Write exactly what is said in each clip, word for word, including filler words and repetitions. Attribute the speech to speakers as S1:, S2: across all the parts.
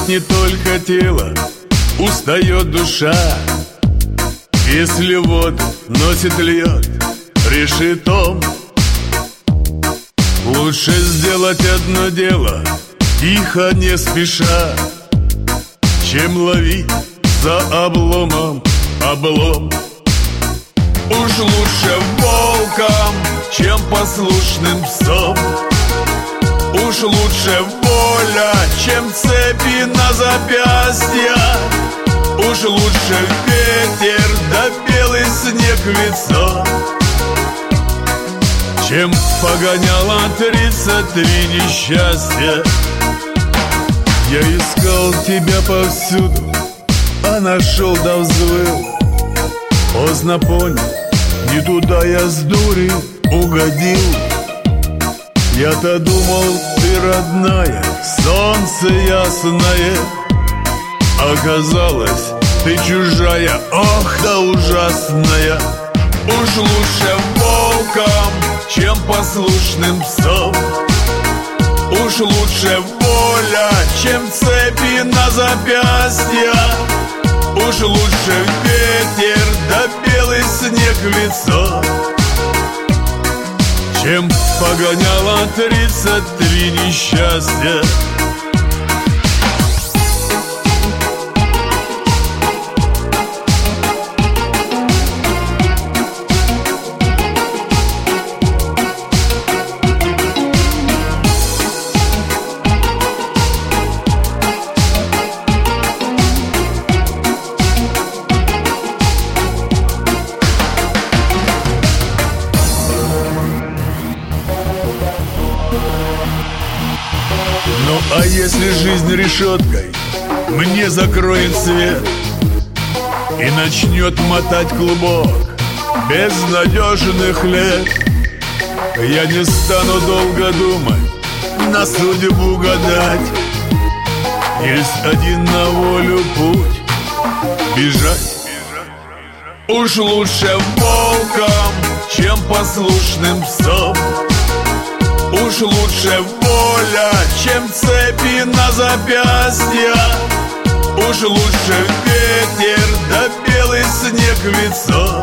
S1: не только тело, устает душа. Если воду носит льет решетом, лучше сделать одно дело, тихо, не спеша, чем ловить за обломом облом. Уж лучше волком, чем послушным псом. Уж лучше воля, чем цепи на запястья. Уж лучше ветер да белый снег в лицо, чем погоняло тридцать три несчастья. Я искал тебя повсюду, а нашел да взвыл. Поздно понял, не туда я с дури угодил. Я-то думал, ты родная, солнце ясное. Оказалось, ты чужая, ох, да ужасная. Уж лучше волком, чем послушным псом. Уж лучше воля, чем цепи на запястья. Уж лучше ветер да белый снег в лицо, чем погоняло тридцать три несчастья. Ну а если жизнь решеткой мне закроет свет и начнет мотать клубок безнадежных лет, я не стану долго думать, на судьбу гадать. Есть один на волю путь — бежать. Уж лучше волком, чем послушным псом. Уж лучше воля, чем цепи на запястья. Уж лучше ветер да белый снег в лицо,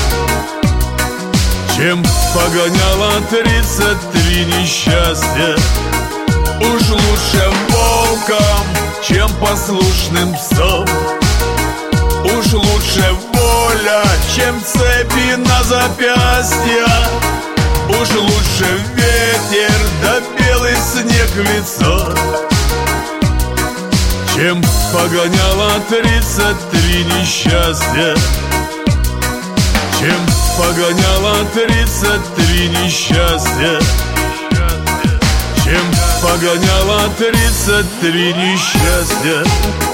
S1: чем погоняло тридцать три несчастья. Уж лучше волком, чем послушным псом. Уж лучше воля, чем цепи на запястья. Уж лучше ветер да белый снег в лицо, чем погоняло тридцать три несчастья. Чем погоняло тридцать три несчастья. Чем погоняло тридцать три несчастья.